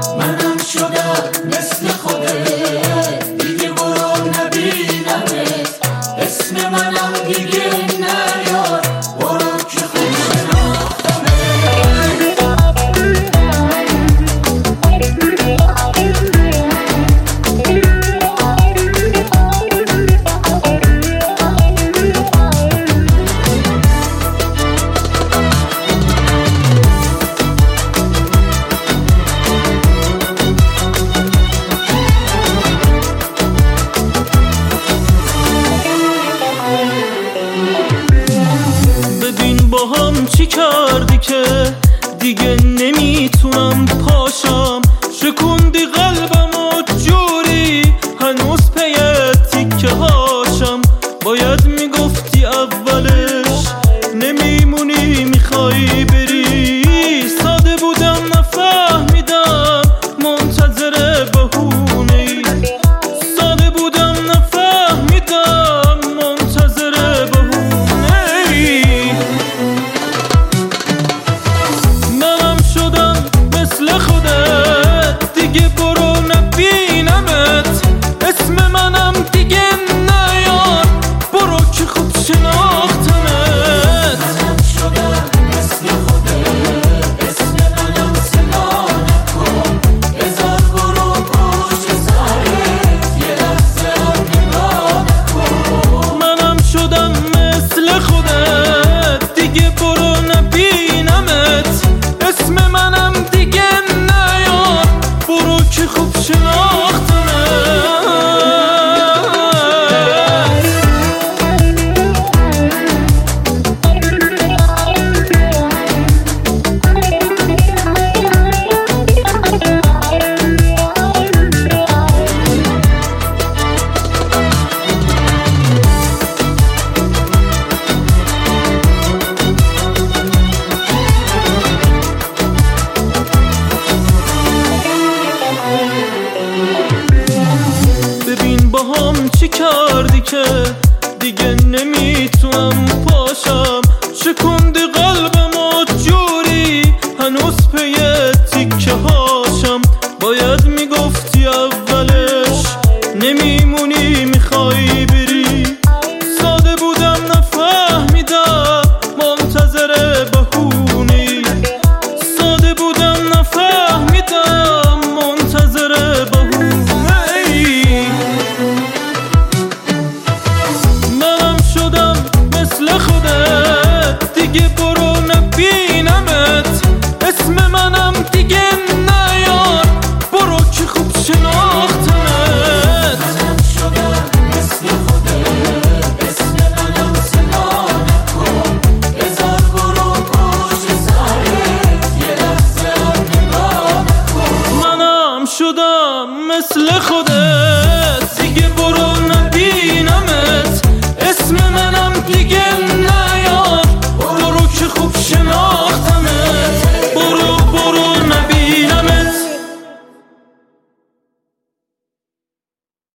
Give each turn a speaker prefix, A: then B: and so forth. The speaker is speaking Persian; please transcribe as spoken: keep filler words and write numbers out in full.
A: منم شدم مثل خودت، دیگه برو نبینمت. اسم منم دیگه نیار، برو که خوب شناختمت.
B: باهم چی کردی که دیگه نمیتونم پاشم؟ شکوندی قلبمو جوری هنوز پی تیکه هاشم. باید میگفتی اولش نمیمونی میخوای بری. ساده بودم نفهمیدم منتظر بهونه ای. ساده بودم نفهمیدم منتظر بهونه ای. منم شدم مثل خودت، دیگه برو نبینمت. اسم منم دیگه نیار، برو که خوب شناختمت.
A: منم شدم مثل خودت، اسم منم صدا نکن. بذار برو پشت سرت، یه لحظه هم نگاه نکن.
B: منم شدم مثل خودت، دیگه برو نبینمت. اسم منم دیگه نیار، برو که خوب شناختمت. ببین باهم چی کردی که دیگه نمیتونم پاشم. شکوندی قلبمو جوری هنوز پی تیکه هاشم. باید میگفتی اولش نمیمونی میخوای بری. ساده بودم نفهمیدم منتظر بهونه ای. ساده بودم نفهمیدم منتظر بهونه ای. منم شدم مثل خودت، دیگه برو نبینمت. اسم منم دیگه نیار، برو که خوب شناختمت.
A: منم شدم مثل خودت، اسم منم صدا نکن. بذار برو پشت سرت، یه لحظه هم نگاه نکن.
B: منم شدم مثل خودت.